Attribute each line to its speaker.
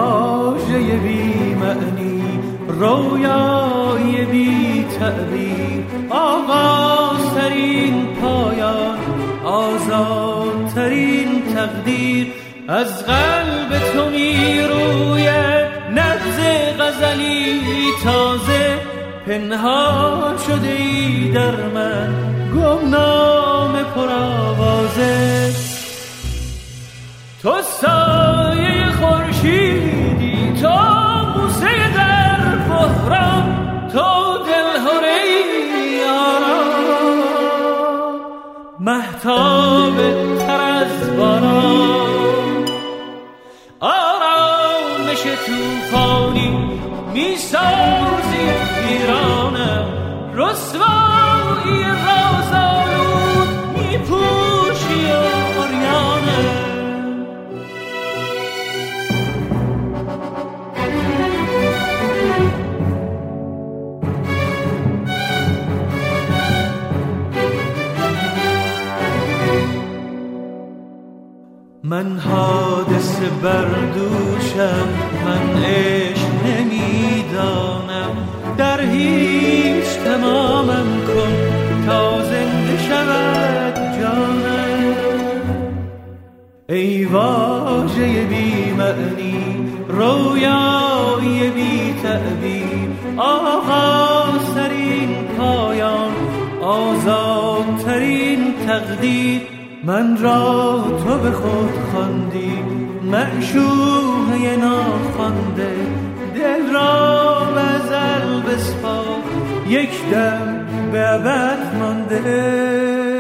Speaker 1: واژه بی معنی، رویای بی تعبیر، آغازترین پایان، آزادترین تقدیر. از قلب تو می روید نبض غزلی تازه، پنهان شده ای در من گمنام پرآوازه. تو سایه خورشیدی، تو بوسه در بحران، تو دلهره ای آرام، مهتاب تر از باران، آرامش توفانی میسازی ایرانم، رسوایی رازآلود میپوشی عریانم. من حادثه بردوشم، من عشق نمیدانم، در هیچ تمامم کن تا زنده شود جانم. ای واژه بی معنی، رویای بی تعبیر، آغازترین پایان، آزادترین تقدیر. من را تو به خود خواندی، معشوقه ناخوانده، دل را به ازل بسپار، یک دم به ابد مانده.